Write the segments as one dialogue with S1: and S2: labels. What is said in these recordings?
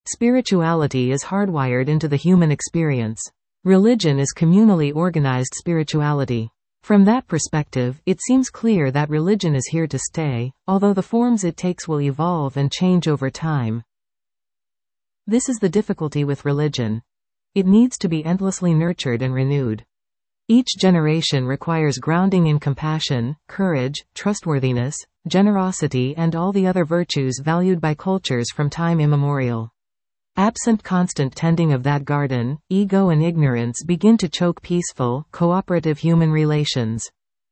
S1: Spirituality is hardwired into the human experience. Religion is communally organized spirituality. From that perspective, it seems clear that religion is here to stay, although the forms it takes will evolve and change over time. This is the difficulty with religion. It needs to be endlessly nurtured and renewed. Each generation requires grounding in compassion, courage, trustworthiness, generosity, and all the other virtues valued by cultures from time immemorial. Absent constant tending of that garden, ego and ignorance begin to choke peaceful, cooperative human relations.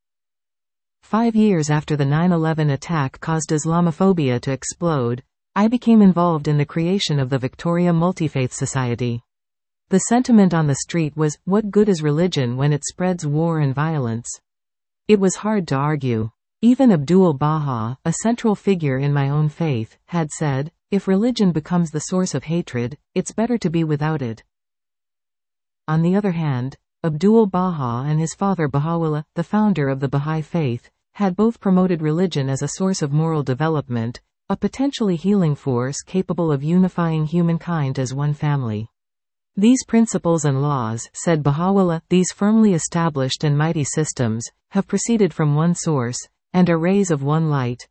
S1: 5 years after the 9/11 attack caused Islamophobia to explode, I became involved in the creation of the Victoria Multifaith Society. The sentiment on the street was, what good is religion when it spreads war and violence? It was hard to argue. Even Abdul Baha, a central figure in my own faith, had said, if religion becomes the source of hatred, it's better to be without it. On the other hand, Abdul Baha and his father Baha'u'llah, the founder of the Baha'i faith, had both promoted religion as a source of moral development, a potentially healing force capable of unifying humankind as one family. These principles and laws, said Baha'u'llah, these firmly established and mighty systems, have proceeded from one source, and are rays of one light.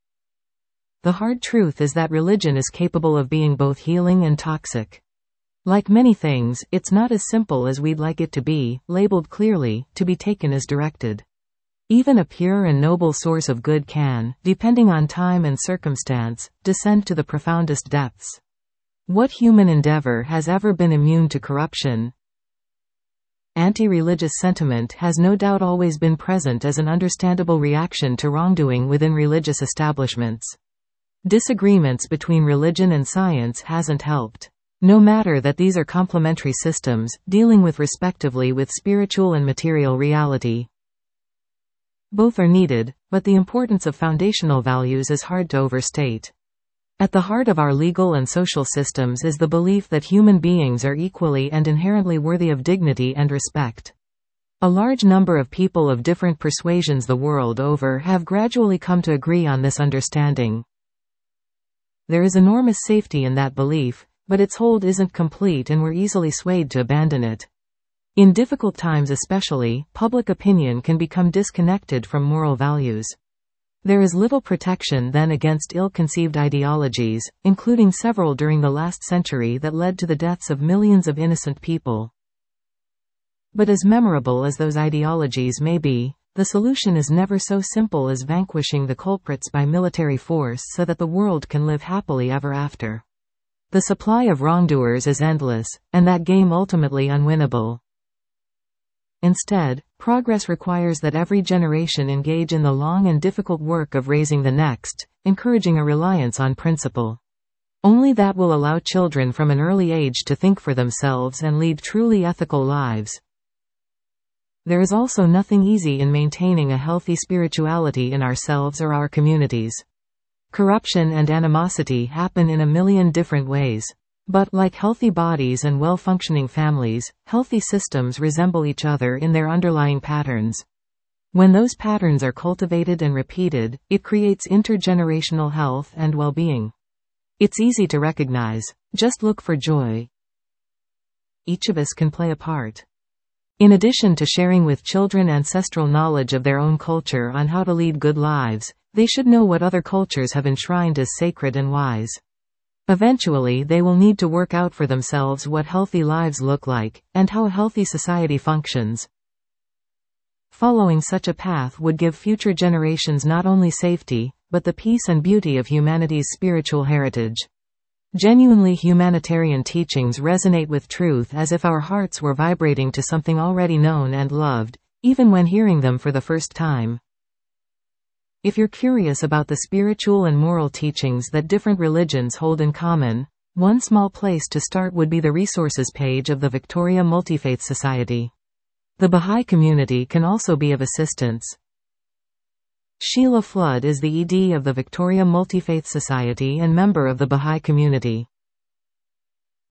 S1: The hard truth is that religion is capable of being both healing and toxic. Like many things, it's not as simple as we'd like it to be, labeled clearly, to be taken as directed. Even a pure and noble source of good can, depending on time and circumstance, descend to the profoundest depths. What human endeavor has ever been immune to corruption? Anti-religious sentiment has no doubt always been present as an understandable reaction to wrongdoing within religious establishments. Disagreements between religion and science hasn't helped. No matter that these are complementary systems, dealing with respectively with spiritual and material reality. Both are needed, but the importance of foundational values is hard to overstate. At the heart of our legal and social systems is the belief that human beings are equally and inherently worthy of dignity and respect. A large number of people of different persuasions the world over have gradually come to agree on this understanding. There is enormous safety in that belief, but its hold isn't complete and we're easily swayed to abandon it. In difficult times especially, public opinion can become disconnected from moral values. There is little protection then against ill-conceived ideologies, including several during the last century that led to the deaths of millions of innocent people. But as memorable as those ideologies may be, the solution is never so simple as vanquishing the culprits by military force so that the world can live happily ever after. The supply of wrongdoers is endless, and that game ultimately unwinnable. Instead, progress requires that every generation engage in the long and difficult work of raising the next, encouraging a reliance on principle. Only that will allow children from an early age to think for themselves and lead truly ethical lives. There is also nothing easy in maintaining a healthy spirituality in ourselves or our communities. Corruption and animosity happen in a million different ways. But, like healthy bodies and well-functioning families, healthy systems resemble each other in their underlying patterns. When those patterns are cultivated and repeated, it creates intergenerational health and well-being. It's easy to recognize. Just look for joy. Each of us can play a part. In addition to sharing with children ancestral knowledge of their own culture on how to lead good lives, they should know what other cultures have enshrined as sacred and wise. Eventually they will need to work out for themselves what healthy lives look like, and how a healthy society functions. Following such a path would give future generations not only safety, but the peace and beauty of humanity's spiritual heritage. Genuinely humanitarian teachings resonate with truth as if our hearts were vibrating to something already known and loved, even when hearing them for the first time. If you're curious about the spiritual and moral teachings that different religions hold in common, one small place to start would be the resources page of the Victoria Multifaith Society. The Baha'i community can also be of assistance. Sheila Flood is the ED of the Victoria Multifaith Society and member of the Baha'i community.